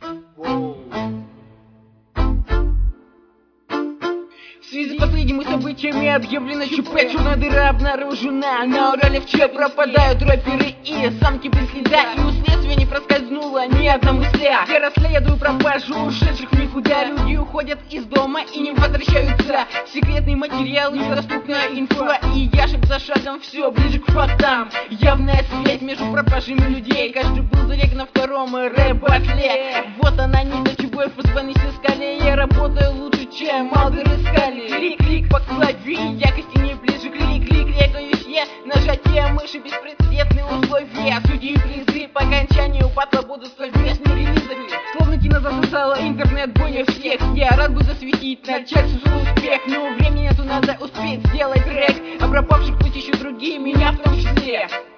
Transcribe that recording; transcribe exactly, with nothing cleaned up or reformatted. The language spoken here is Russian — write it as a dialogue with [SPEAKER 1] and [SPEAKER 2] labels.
[SPEAKER 1] В связи с последними событиями объявлено ЧП. Черная дыра обнаружена на Урале. В ЧП пропадают рэперы и самки без следа. И у следствия не проскользнула ни одна мысля. Я расследую пропажу ушедших в никуда. Люди уходят из дома и не возвращаются. Секретный материал, недоступная инфа. И я шаг за шагом все ближе к фактам. Явная связь между пропажами людей. Каждый был залег на втором рэп-батле. Вот она нить, чего эф эс бэ не снискали. Я работаю лучше, чем Малдер искали. Клик-клик по клаве, якости не ближе. Клик-клик, регаюсь я. Нажатие мыши, беспрецедентные условия. Судьи и призы по окончанию батла будут совместными релизами. Словно кино засосало интернет, бойня всех. Я рад бы засветить, начать свой успех. Но времени нету, надо успеть сделать трек. А пропавших пусть ищут другие, меня в том числе.